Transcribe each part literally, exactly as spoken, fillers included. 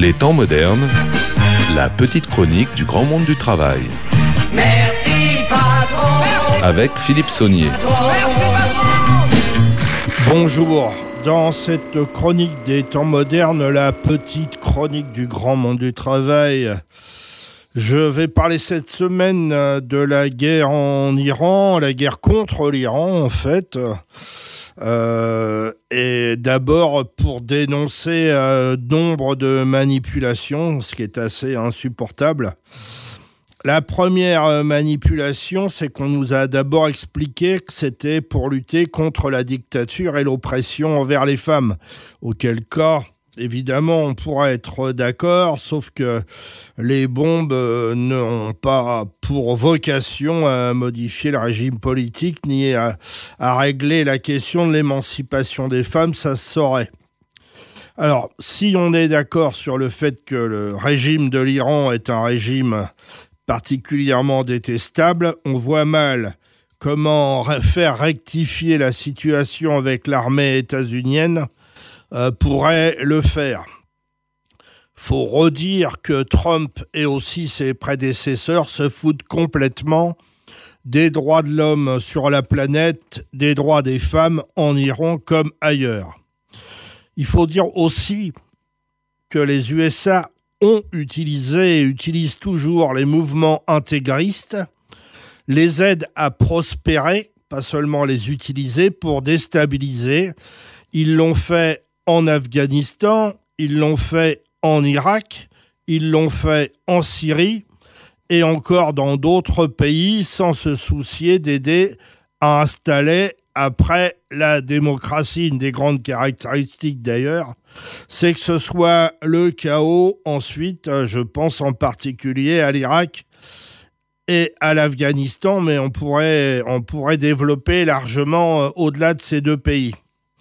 Les temps modernes, la petite chronique du grand monde du travail. Merci patron. Avec Philippe Saunier. Bonjour, dans cette chronique des temps modernes, la petite chronique du grand monde du travail, je vais parler cette semaine de la guerre en Iran, la guerre contre l'Iran en fait. Euh, et d'abord pour dénoncer euh, nombre de manipulations, ce qui est assez insupportable. La première manipulation, c'est qu'on nous a d'abord expliqué que c'était pour lutter contre la dictature et l'oppression envers les femmes. Auquel cas, évidemment, on pourrait être d'accord, sauf que les bombes n'ont pas pour vocation à modifier le régime politique ni à, à régler la question de l'émancipation des femmes, ça se saurait. Alors, si on est d'accord sur le fait que le régime de l'Iran est un régime particulièrement détestable, on voit mal comment faire rectifier la situation avec l'armée états-unienne euh, pourrait le faire. Faut redire que Trump et aussi ses prédécesseurs se foutent complètement des droits de l'homme sur la planète, des droits des femmes en Iran comme ailleurs. Il faut dire aussi que les U S A ont utilisé et utilisent toujours les mouvements intégristes, les aident à prospérer, pas seulement les utiliser pour déstabiliser. Ils l'ont fait en Afghanistan, ils l'ont fait en Irak, ils l'ont fait en Syrie et encore dans d'autres pays sans se soucier d'aider à installer après la démocratie. Une des grandes caractéristiques d'ailleurs, c'est que ce soit le chaos ensuite, je pense en particulier à l'Irak et à l'Afghanistan, mais on pourrait, on pourrait développer largement au-delà de ces deux pays.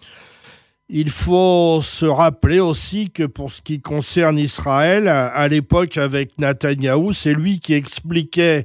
Il faut se rappeler aussi que pour ce qui concerne Israël, à l'époque avec Netanyahou, c'est lui qui expliquait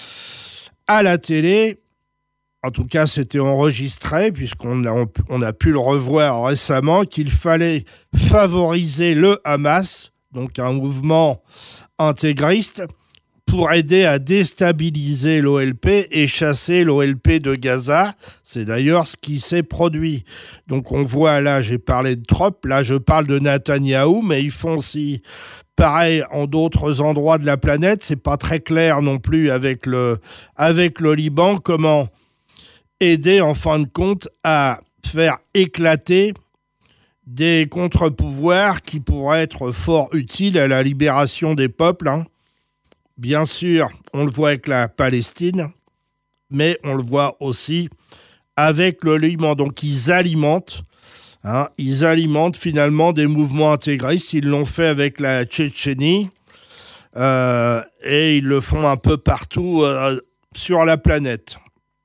à la télé, en tout cas c'était enregistré puisqu'on a, on a pu le revoir récemment, qu'il fallait favoriser le Hamas, donc un mouvement intégriste, pour aider à déstabiliser l'O L P et chasser l'O L P de Gaza. C'est d'ailleurs ce qui s'est produit. Donc on voit là, j'ai parlé de Trump, là je parle de Netanyahou, mais ils font aussi pareil en d'autres endroits de la planète. C'est pas très clair non plus avec le, avec le Liban, comment aider en fin de compte à faire éclater des contre-pouvoirs qui pourraient être fort utiles à la libération des peuples, hein. Bien sûr, on le voit avec la Palestine, mais on le voit aussi avec le Liban. Donc ils alimentent, hein, ils alimentent finalement des mouvements intégristes. Ils l'ont fait avec la Tchétchénie euh, et ils le font un peu partout euh, sur la planète.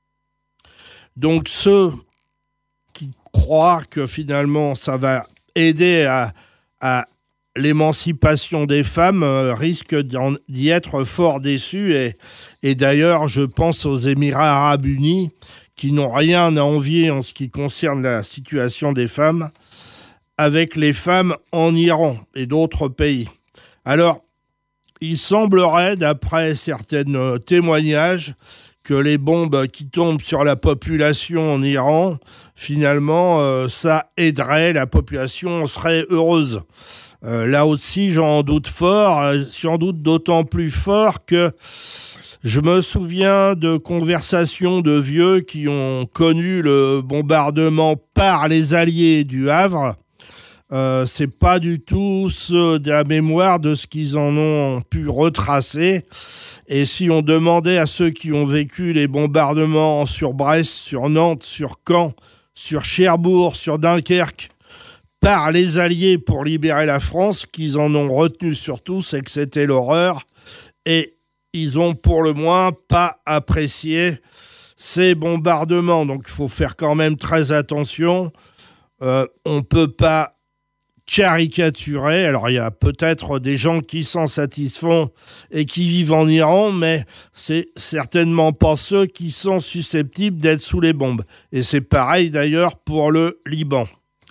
Donc ceux qui croient que finalement ça va aider à, à l'émancipation des femmes euh, risquent d'y être fort déçus. Et, et d'ailleurs, je pense aux Émirats arabes unis qui n'ont rien à envier en ce qui concerne la situation des femmes avec les femmes en Iran et d'autres pays. Alors, il semblerait, d'après certains témoignages, que les bombes qui tombent sur la population en Iran, finalement, euh, ça aiderait, la population serait heureuse. Euh, là aussi, j'en doute fort, euh, j'en doute d'autant plus fort que je me souviens de conversations de vieux qui ont connu le bombardement par les Alliés du Havre. Euh, c'est pas du tout ce, de la mémoire de ce qu'ils en ont pu retracer. Et si on demandait à ceux qui ont vécu les bombardements sur Brest, sur Nantes, sur Caen, sur Cherbourg, sur Dunkerque, par les Alliés pour libérer la France, qu'ils en ont retenu surtout, c'est que c'était l'horreur. Et ils ont pour le moins pas apprécié ces bombardements. Donc il faut faire quand même très attention. Euh, on ne peut pas caricaturer. Alors il y a peut-être des gens qui s'en satisfont et qui vivent en Iran, mais c'est certainement pas ceux qui sont susceptibles d'être sous les bombes. Et c'est pareil d'ailleurs pour le Liban.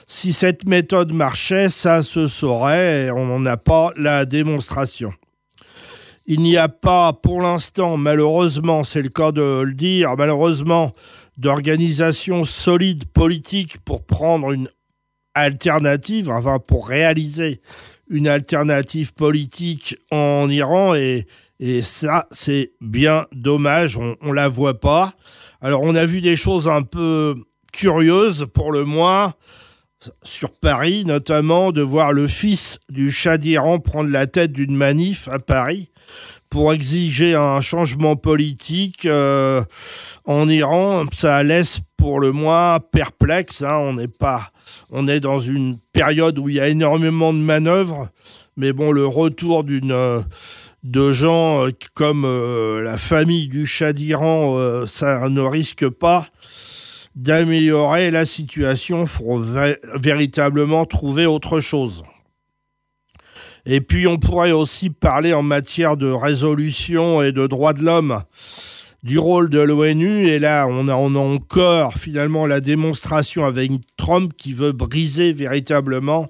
Si cette méthode marchait, ça se saurait et on n'en a pas la démonstration. Il n'y a pas pour l'instant, malheureusement, c'est le cas de le dire, malheureusement, d'organisation solide politique pour prendre une alternative, enfin pour réaliser une alternative politique en Iran et, et ça, c'est bien dommage, on ne la voit pas. Alors on a vu des choses un peu curieuses pour le moins, sur Paris notamment, de voir le fils du Shah d'Iran prendre la tête d'une manif à Paris pour exiger un changement politique euh, en Iran. Ça laisse pour le moins perplexe, hein. On n'est pas, on est dans une période où il y a énormément de manœuvres, mais bon, le retour d'une euh, de gens euh, comme euh, la famille du Shah d'Iran, euh, ça ne risque pas d'améliorer la situation. Il faut vé- véritablement trouver autre chose. Et puis on pourrait aussi parler en matière de résolution et de droits de l'homme du rôle de l'ONU. Et là, on a, on a encore finalement la démonstration avec Trump qui veut briser véritablement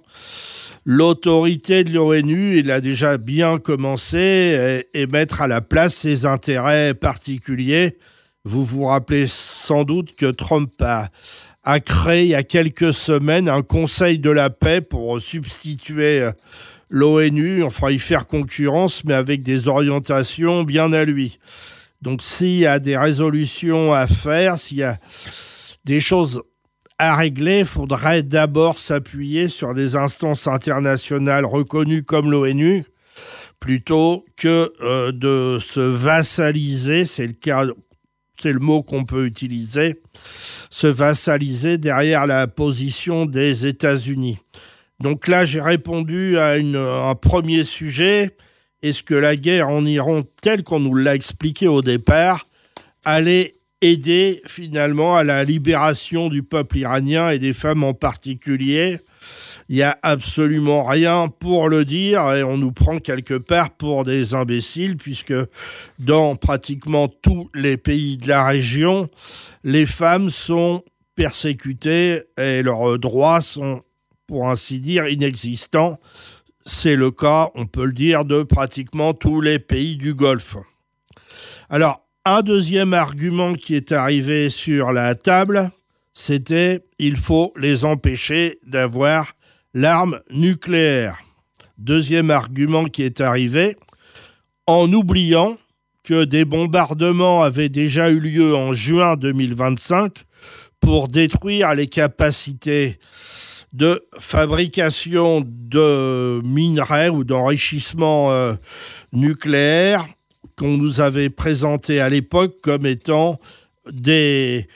l'autorité de l'ONU. Il a déjà bien commencé et, et mettre à la place ses intérêts particuliers. Vous vous rappelez sans doute que Trump a, a créé il y a quelques semaines un conseil de la paix pour substituer l'ONU, enfin y faire concurrence, mais avec des orientations bien à lui. Donc s'il y a des résolutions à faire, s'il y a des choses à régler, il faudrait d'abord s'appuyer sur des instances internationales reconnues comme l'ONU, plutôt que euh, de se vassaliser, c'est le cas, c'est le mot qu'on peut utiliser, se vassaliser derrière la position des États-Unis. Donc là, j'ai répondu à une, un premier sujet. Est-ce que la guerre en Iran, telle qu'on nous l'a expliqué au départ, allait aider finalement à la libération du peuple iranien et des femmes en particulier? Il n'y a absolument rien pour le dire et on nous prend quelque part pour des imbéciles puisque dans pratiquement tous les pays de la région, les femmes sont persécutées et leurs droits sont, pour ainsi dire, inexistant. C'est le cas, on peut le dire, de pratiquement tous les pays du Golfe. Alors, un deuxième argument qui est arrivé sur la table, c'était il faut les empêcher d'avoir l'arme nucléaire. Deuxième argument qui est arrivé, en oubliant que des bombardements avaient déjà eu lieu en juin deux mille vingt-cinq pour détruire les capacités de fabrication de minerais ou d'enrichissement euh, nucléaire qu'on nous avait présenté à l'époque comme étant des,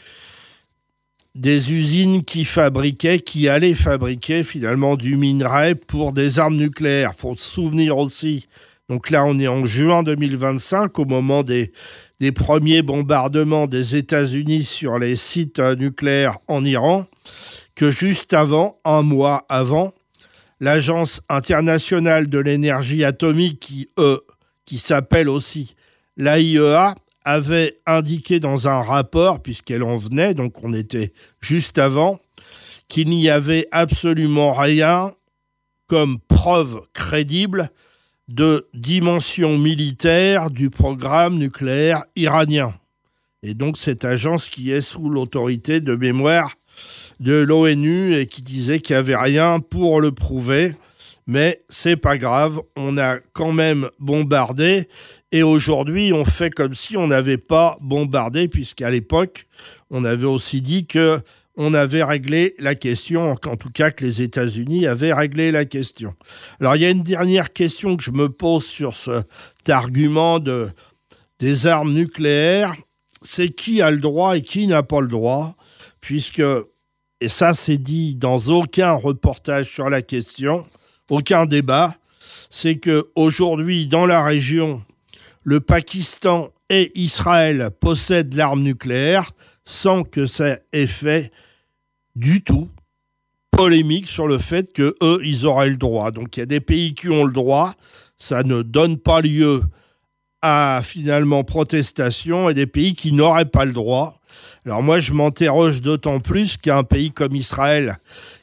des usines qui fabriquaient, qui allaient fabriquer finalement du minerai pour des armes nucléaires. Il faut se souvenir aussi, donc là on est en juin deux mille vingt-cinq, au moment des, des premiers bombardements des États-Unis sur les sites nucléaires en Iran, que juste avant, un mois avant, l'Agence internationale de l'énergie atomique, qui, euh, qui s'appelle aussi l'A I E A, avait indiqué dans un rapport, puisqu'elle en venait, donc on était juste avant, qu'il n'y avait absolument rien comme preuve crédible de dimension militaire du programme nucléaire iranien. Et donc cette agence qui est sous l'autorité de mémoire de l'ONU et qui disait qu'il n'y avait rien pour le prouver, mais c'est pas grave, on a quand même bombardé et aujourd'hui on fait comme si on n'avait pas bombardé, puisqu'à l'époque on avait aussi dit que on avait réglé la question, en tout cas que les États-Unis avaient réglé la question. Alors il y a une dernière question que je me pose sur cet argument de, des armes nucléaires, c'est qui a le droit et qui n'a pas le droit, puisque, et ça c'est dit dans aucun reportage sur la question, aucun débat, c'est qu'aujourd'hui dans la région, le Pakistan et Israël possèdent l'arme nucléaire sans que ça ait fait du tout polémique sur le fait qu'eux, ils auraient le droit. Donc il y a des pays qui ont le droit, ça ne donne pas lieu à finalement protestation, et des pays qui n'auraient pas le droit. Alors moi je m'interroge d'autant plus qu'un pays comme Israël,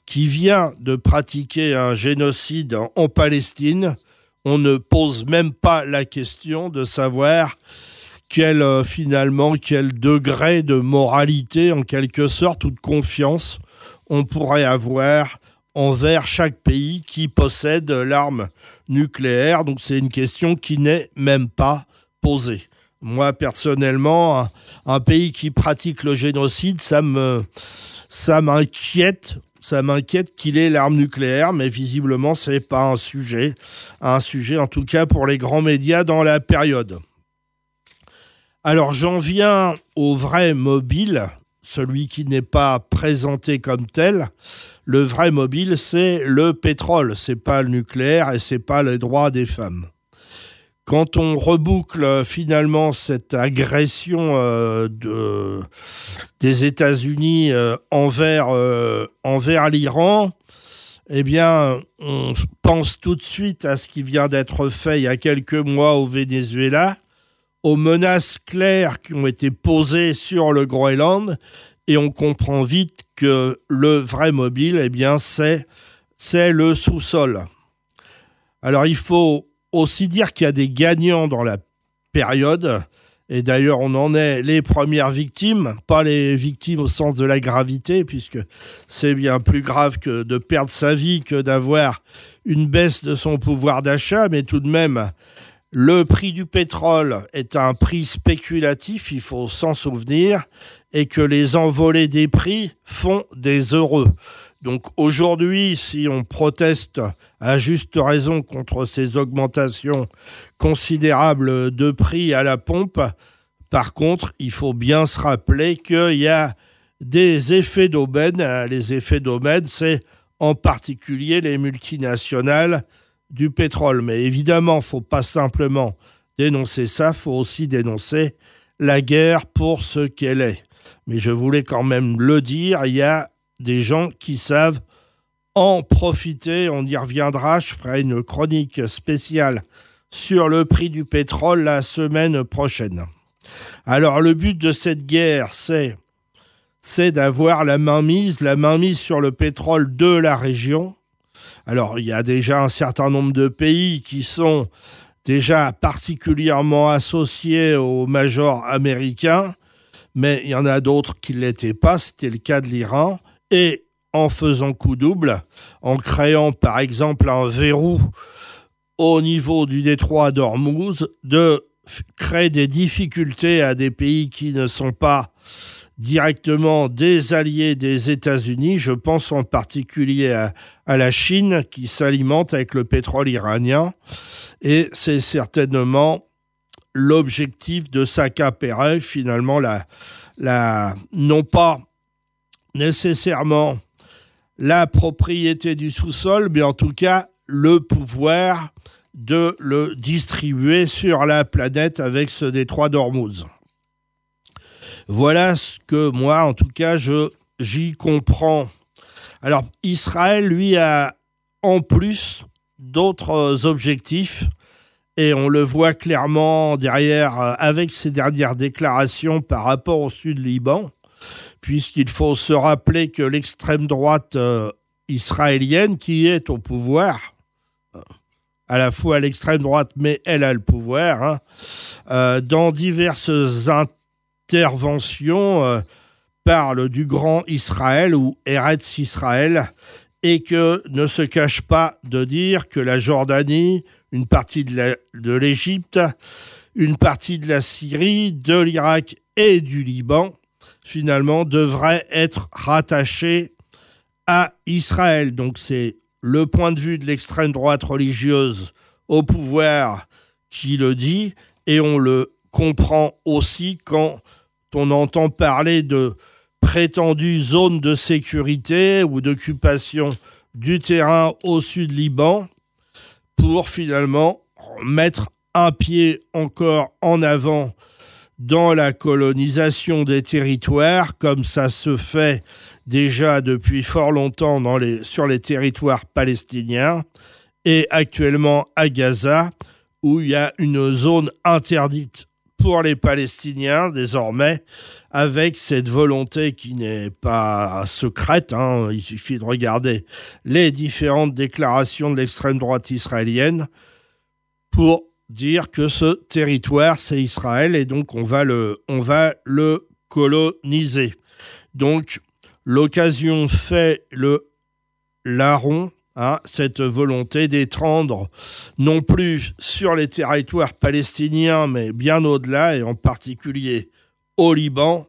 qui vient de pratiquer un génocide en, en Palestine, on ne pose même pas la question de savoir quel, euh, finalement, quel degré de moralité, en quelque sorte, ou de confiance on pourrait avoir envers chaque pays qui possède l'arme nucléaire. Donc c'est une question qui n'est même pas posée. Moi, personnellement, un, un pays qui pratique le génocide, ça me, ça m'inquiète. Ça m'inquiète qu'il ait l'arme nucléaire, mais visiblement, ce n'est pas un sujet. Un sujet, en tout cas, pour les grands médias dans la période. Alors, j'en viens au vrai mobile, celui qui n'est pas présenté comme tel. Le vrai mobile, c'est le pétrole. Ce n'est pas le nucléaire et ce n'est pas les droits des femmes. Quand on reboucle finalement cette agression euh, de, des États-Unis euh, envers, euh, envers l'Iran, eh bien, on pense tout de suite à ce qui vient d'être fait il y a quelques mois au Venezuela, aux menaces claires qui ont été posées sur le Groenland, et on comprend vite que le vrai mobile, eh bien, c'est, c'est le sous-sol. Alors, il faut aussi dire qu'il y a des gagnants dans la période, et d'ailleurs on en est les premières victimes, pas les victimes au sens de la gravité, puisque c'est bien plus grave que de perdre sa vie que d'avoir une baisse de son pouvoir d'achat, mais tout de même, le prix du pétrole est un prix spéculatif, il faut s'en souvenir, et que les envolées des prix font des heureux. Donc aujourd'hui, si on proteste à juste raison contre ces augmentations considérables de prix à la pompe, par contre, il faut bien se rappeler qu'il y a des effets d'aubaine. Les effets d'aubaine, c'est en particulier les multinationales du pétrole. Mais évidemment, il ne faut pas simplement dénoncer ça, il faut aussi dénoncer la guerre pour ce qu'elle est. Mais je voulais quand même le dire, il y a des gens qui savent en profiter. On y reviendra, je ferai une chronique spéciale sur le prix du pétrole la semaine prochaine. Alors le but de cette guerre, c'est, c'est d'avoir la mainmise, la mainmise sur le pétrole de la région. Alors il y a déjà un certain nombre de pays qui sont déjà particulièrement associés au major américain, mais il y en a d'autres qui ne l'étaient pas, c'était le cas de l'Iran. Et en faisant coup double, en créant par exemple un verrou au niveau du détroit d'Ormuz, de f- créer des difficultés à des pays qui ne sont pas directement des alliés des États-Unis. Je pense en particulier à, à la Chine qui s'alimente avec le pétrole iranien. Et c'est certainement l'objectif de Sacha Pérez, finalement, la, la, non pas nécessairement la propriété du sous-sol, mais en tout cas le pouvoir de le distribuer sur la planète avec ce détroit d'Ormuz. Voilà ce que moi, en tout cas, je, j'y comprends. Alors, Israël, lui, a en plus d'autres objectifs, et on le voit clairement derrière, avec ses dernières déclarations par rapport au sud Liban, puisqu'il faut se rappeler que l'extrême droite euh, israélienne, qui est au pouvoir, euh, à la fois à l'extrême droite, mais elle a le pouvoir, hein, euh, dans diverses interventions, euh, parle du grand Israël ou Eretz Israël, et que ne se cache pas de dire que la Jordanie, une partie de, la, de l'Égypte, une partie de la Syrie, de l'Irak et du Liban, finalement, devrait être rattaché à Israël. Donc c'est le point de vue de l'extrême droite religieuse au pouvoir qui le dit, et on le comprend aussi quand on entend parler de prétendues zones de sécurité ou d'occupation du terrain au sud Liban pour finalement mettre un pied encore en avant dans la colonisation des territoires, comme ça se fait déjà depuis fort longtemps dans les, sur les territoires palestiniens, et actuellement à Gaza, où il y a une zone interdite pour les Palestiniens désormais, avec cette volonté qui n'est pas secrète, hein, il suffit de regarder les différentes déclarations de l'extrême droite israélienne pour dire que ce territoire c'est Israël et donc on va le, on va le coloniser. Donc l'occasion fait le larron. Hein, cette volonté d'étendre non plus sur les territoires palestiniens, mais bien au-delà, et en particulier au Liban,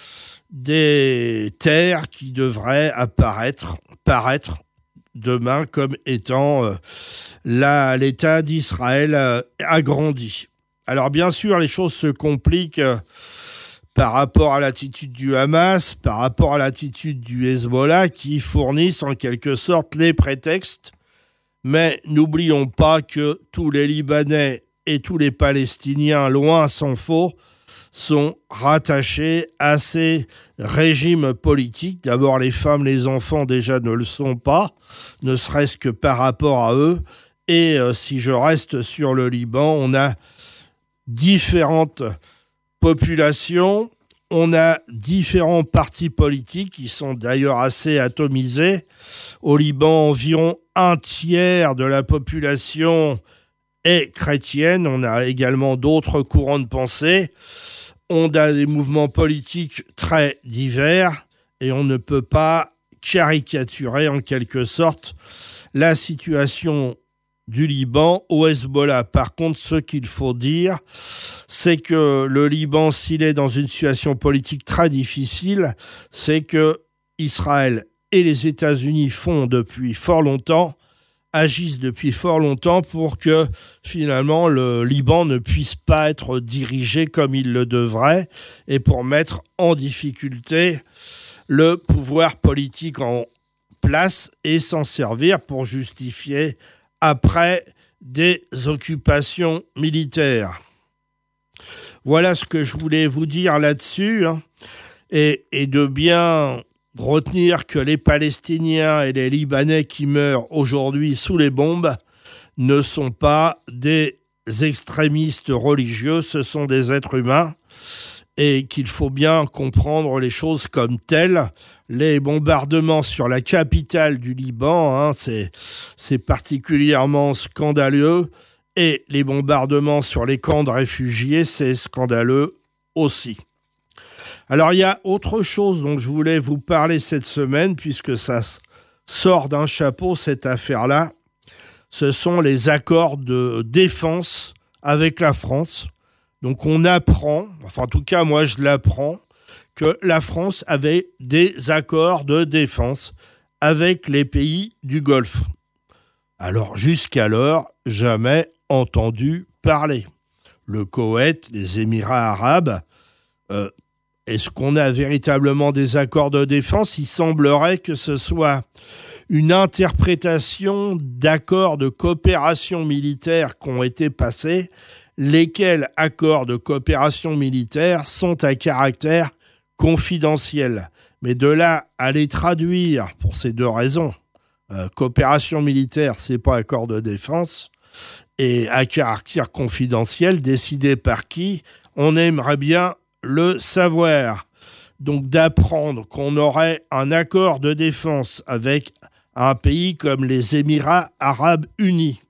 des terres qui devraient apparaître, paraître demain comme étant euh, la, l'État d'Israël euh, agrandi. Alors bien sûr, les choses se compliquent euh, par rapport à l'attitude du Hamas, par rapport à l'attitude du Hezbollah, qui fournissent en quelque sorte les prétextes. Mais n'oublions pas que tous les Libanais et tous les Palestiniens, loin s'en faut, sont rattachés à ces régimes politiques. D'abord, les femmes, les enfants déjà ne le sont pas, ne serait-ce que par rapport à eux. Et euh, si je reste sur le Liban, on a différentes populations, on a différents partis politiques qui sont d'ailleurs assez atomisés. Au Liban, environ un tiers de la population est chrétienne. On a également d'autres courants de pensée. On a des mouvements politiques très divers et on ne peut pas caricaturer en quelque sorte la situation du Liban au Hezbollah. Par contre, ce qu'il faut dire, c'est que le Liban, s'il est dans une situation politique très difficile, c'est que Israël et les États-Unis font depuis fort longtemps, agissent depuis fort longtemps pour que finalement le Liban ne puisse pas être dirigé comme il le devrait et pour mettre en difficulté le pouvoir politique en place et s'en servir pour justifier après des occupations militaires. Voilà ce que je voulais vous dire là-dessus, hein, et, et de bien retenir que les Palestiniens et les Libanais qui meurent aujourd'hui sous les bombes ne sont pas des extrémistes religieux, ce sont des êtres humains, et qu'il faut bien comprendre les choses comme telles. Les bombardements sur la capitale du Liban, hein, c'est, c'est particulièrement scandaleux, et les bombardements sur les camps de réfugiés, c'est scandaleux aussi. Alors il y a autre chose dont je voulais vous parler cette semaine, puisque ça sort d'un chapeau cette affaire-là, ce sont les accords de défense avec la France. Donc on apprend, enfin en tout cas moi je l'apprends, que la France avait des accords de défense avec les pays du Golfe. Alors jusqu'alors, jamais entendu parler. Le Koweït, les Émirats arabes, euh, est-ce qu'on a véritablement des accords de défense ? Il semblerait que ce soit une interprétation d'accords de coopération militaire qui ont été passés, lesquels accords de coopération militaire sont à caractère confidentiel. Mais de là à les traduire pour ces deux raisons, euh, coopération militaire, c'est pas accord de défense, et à caractère confidentiel, décidé par qui, on aimerait bien le savoir. Donc d'apprendre qu'on aurait un accord de défense avec un pays comme les Émirats arabes unis,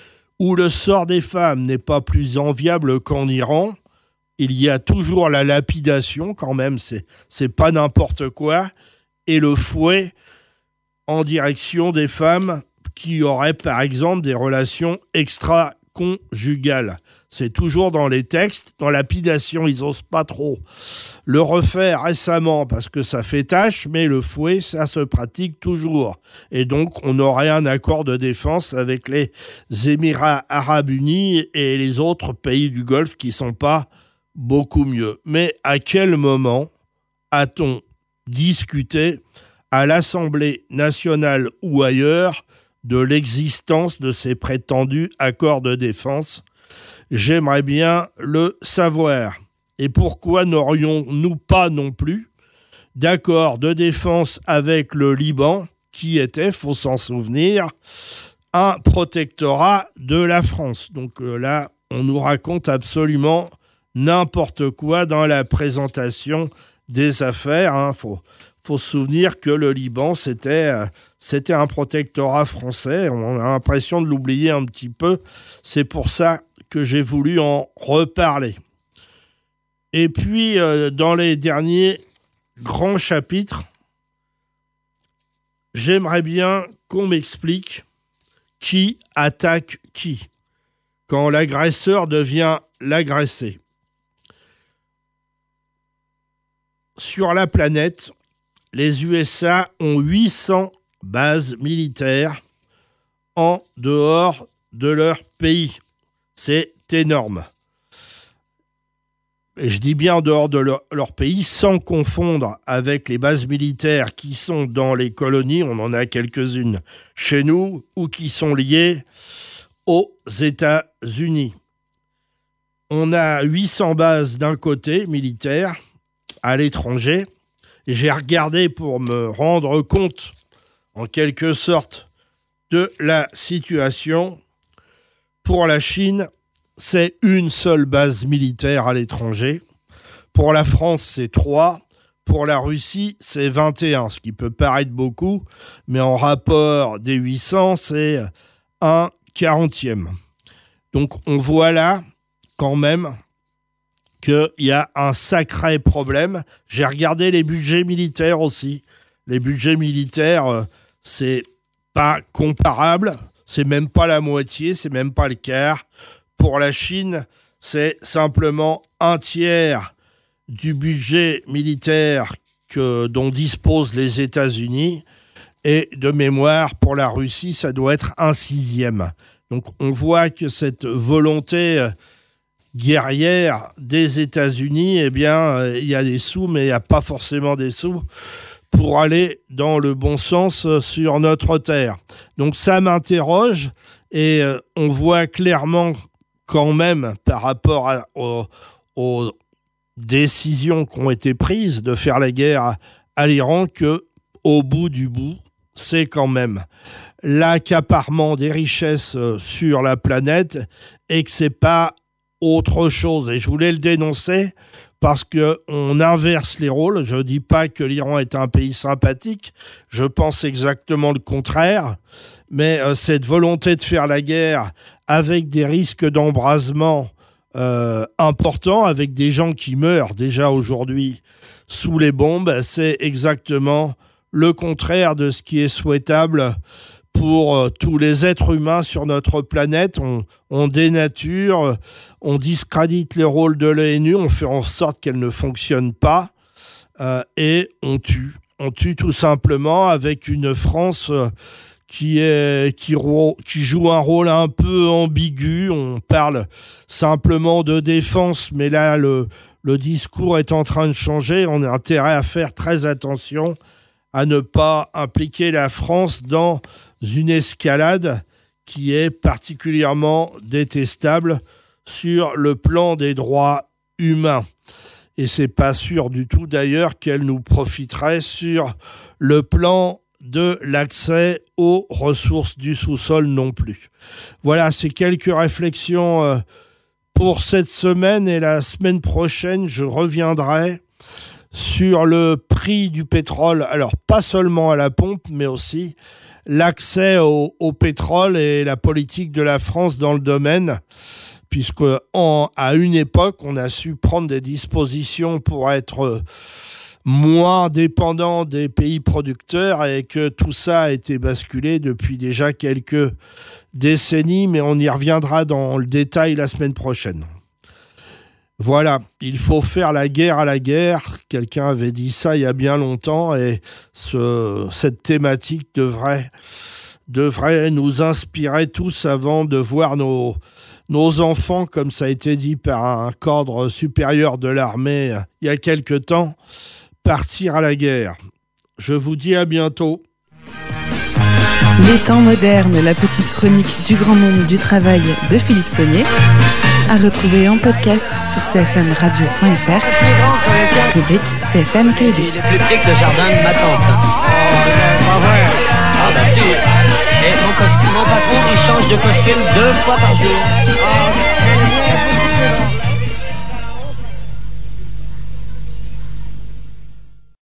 où le sort des femmes n'est pas plus enviable qu'en Iran. Il y a toujours la lapidation, quand même, c'est, c'est pas n'importe quoi, et le fouet en direction des femmes qui auraient, par exemple, des relations extra-conjugales. C'est toujours dans les textes. Dans lapidation, ils n'osent pas trop le refaire récemment parce que ça fait tâche, mais le fouet, ça se pratique toujours. Et donc, on aurait un accord de défense avec les Émirats arabes unis et les autres pays du Golfe qui ne sont pas beaucoup mieux. Mais à quel moment a-t-on discuté à l'Assemblée nationale ou ailleurs de l'existence de ces prétendus accords de défense ? J'aimerais bien le savoir. Et pourquoi n'aurions-nous pas non plus d'accord de défense avec le Liban, qui était, faut s'en souvenir, un protectorat de la France. Donc euh, là, on nous raconte absolument n'importe quoi dans la présentation des affaires. Hein. Faut, faut se souvenir que le Liban, c'était, euh, c'était un protectorat français. On a l'impression de l'oublier un petit peu. C'est pour ça que j'ai voulu en reparler. Et puis, euh, dans les derniers grands chapitres, j'aimerais bien qu'on m'explique qui attaque qui quand l'agresseur devient l'agressé. Sur la planète, les U S A ont huit cents bases militaires en dehors de leur pays. C'est énorme. Et je dis bien en dehors de leur, leur pays, sans confondre avec les bases militaires qui sont dans les colonies, on en a quelques-unes chez nous, ou qui sont liées aux États-Unis. On a huit cents bases d'un côté, militaires, à l'étranger. Et j'ai regardé pour me rendre compte, en quelque sorte, de la situation. Pour la Chine, c'est une seule base militaire à l'étranger. Pour la France, c'est trois. Pour la Russie, c'est vingt et un, ce qui peut paraître beaucoup, mais en rapport des huit cents, c'est un quarantième. Donc on voit là, quand même, qu'il y a un sacré problème. J'ai regardé les budgets militaires aussi. Les budgets militaires, c'est pas comparable, c'est même pas la moitié, c'est même pas le quart. Pour la Chine, c'est simplement un tiers du budget militaire que, dont disposent les États-Unis. Et de mémoire, pour la Russie, ça doit être un sixième. Donc on voit que cette volonté guerrière des États-Unis, eh bien, il y a des sous, mais il n'y a pas forcément des sous pour aller dans le bon sens sur notre terre. Donc ça m'interroge et on voit clairement quand même par rapport à, aux, aux décisions qui ont été prises de faire la guerre à, à l'Iran que au bout du bout, c'est quand même l'accaparement des richesses sur la planète et que c'est pas autre chose. Et je voulais le dénoncer parce qu'on inverse les rôles. Je ne dis pas que l'Iran est un pays sympathique, je pense exactement le contraire, mais euh, cette volonté de faire la guerre avec des risques d'embrasement euh, importants, avec des gens qui meurent déjà aujourd'hui sous les bombes, c'est exactement le contraire de ce qui est souhaitable pour euh, tous les êtres humains sur notre planète. On, on dénature, on discrédite les rôles de l'O N U, on fait en sorte qu'elle ne fonctionne pas euh, et on tue. On tue tout simplement avec une France euh, qui, est, qui, qui joue un rôle un peu ambigu. On parle simplement de défense, mais là, le, le discours est en train de changer. On a intérêt à faire très attention à ne pas impliquer la France dans une escalade qui est particulièrement détestable sur le plan des droits humains. Et c'est pas sûr du tout d'ailleurs qu'elle nous profiterait sur le plan de l'accès aux ressources du sous-sol non plus. Voilà, c'est quelques réflexions pour cette semaine et la semaine prochaine, je reviendrai sur le prix du pétrole, alors pas seulement à la pompe, mais aussi l'accès au, au pétrole et la politique de la France dans le domaine, puisque en, à une époque, on a su prendre des dispositions pour être moins dépendant des pays producteurs et que tout ça a été basculé depuis déjà quelques décennies, mais on y reviendra dans le détail la semaine prochaine. Voilà, il faut faire la guerre à la guerre. Quelqu'un avait dit ça il y a bien longtemps et ce, cette thématique devrait, devrait nous inspirer tous avant de voir nos, nos enfants, comme ça a été dit par un cadre supérieur de l'armée il y a quelque temps, partir à la guerre. Je vous dis à bientôt. Les temps modernes, la petite chronique du grand monde du travail de Philippe Saunier, à retrouver en podcast sur c f m radio point f r, rubrique C F M Caylus. Il est plus petit que le jardin de ma tante. Oh, pas vrai. Ah bah si. Et mon, costume, mon patron, il change de costume deux fois par jour. Oh.